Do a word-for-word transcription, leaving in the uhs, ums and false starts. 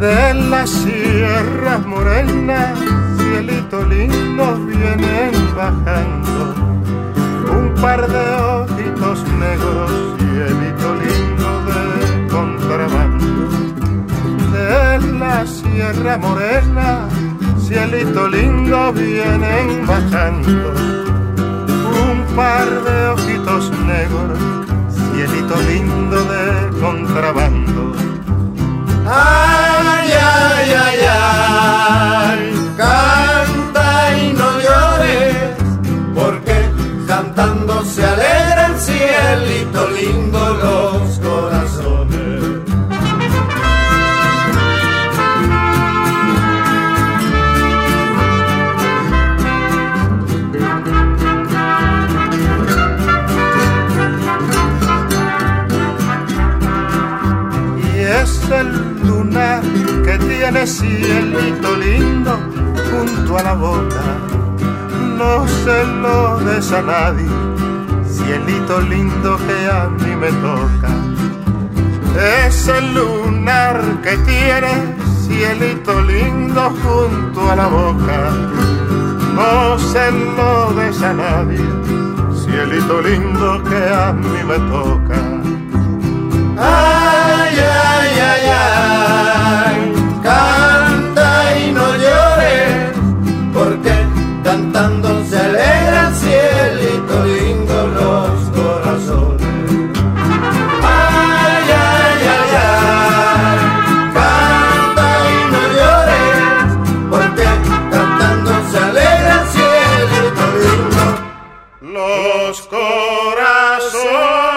De las sierras morenas, cielito lindo, vienen bajando un par de ojitos negros, cielito lindo de contrabando. De la sierra morena, cielito lindo, vienen bajando un par de ojitos negros, cielito lindo de contrabando. Ay, ay, ay, ay, canta y no llores, porque cantando se alegra el cielito lindo los corazones. Y es el lunar que tiene cielito lindo junto a la boca, no se lo des a nadie, cielito lindo que a mí me toca. Es el lunar que tiene cielito lindo junto a la boca, no se lo des a nadie, cielito lindo que a mí me toca. Ay, ay, ay, ay, canta y no llores, porque cantando se alegra el cielito lindo los corazones. Ay, ay, ay, ay, canta y no llores, porque cantando se alegra el cielito lindo Los corazones.